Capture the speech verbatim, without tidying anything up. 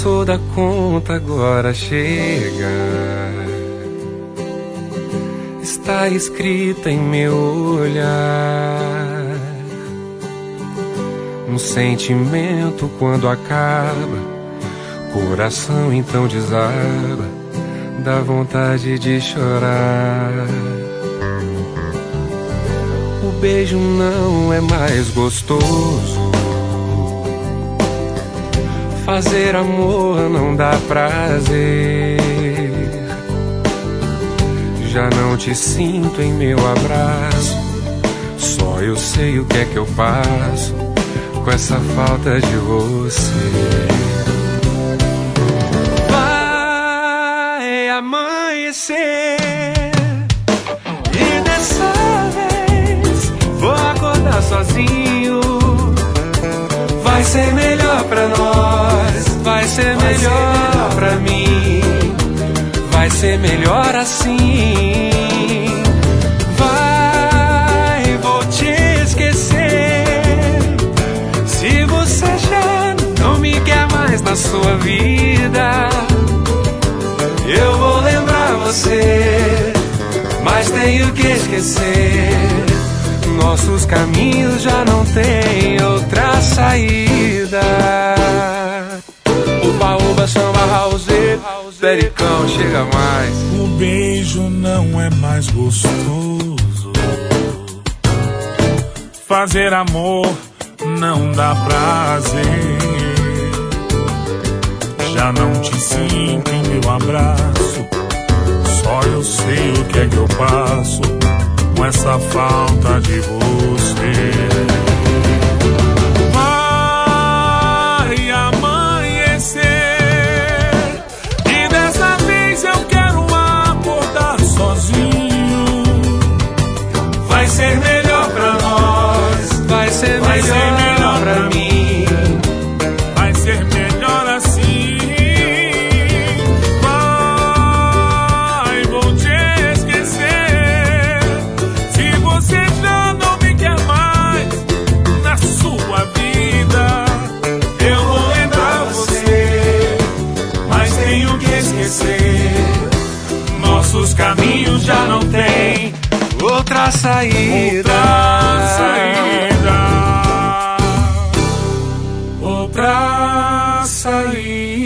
passou da conta, agora chega. Está escrita em meu olhar. Um sentimento quando acaba, coração então desaba, dá vontade de chorar. O beijo não é mais gostoso, fazer amor não dá prazer. Já não te sinto em meu abraço, só eu sei o que é que eu passo com essa falta de você. Vai amanhecer e dessa vez vou acordar sozinho. Vai ser melhor pra nós, vai ser melhor pra mim, vai ser melhor assim. Vai, vou te esquecer. Se você já não me quer mais na sua vida, eu vou lembrar você, mas tenho que esquecer. Nossos caminhos já não têm outra saída. Uba, uba, samba, house, pericão, chega mais. O beijo não é mais gostoso, fazer amor não dá prazer. Já não te sinto em meu abraço, só eu sei o que é que eu passo com essa falta de você. Vai amanhecer e dessa vez eu quero acordar sozinho. Vai ser melhor pra nós, vai ser Vai melhor, ser melhor pra pra mim. Vai ser melhor assim. Vai, vou te esquecer. Se você já não me quer mais na sua vida, eu vou lembrar você, mas tenho que esquecer. Nossos caminhos já não têm outra saída. Outra saída. Outra saída.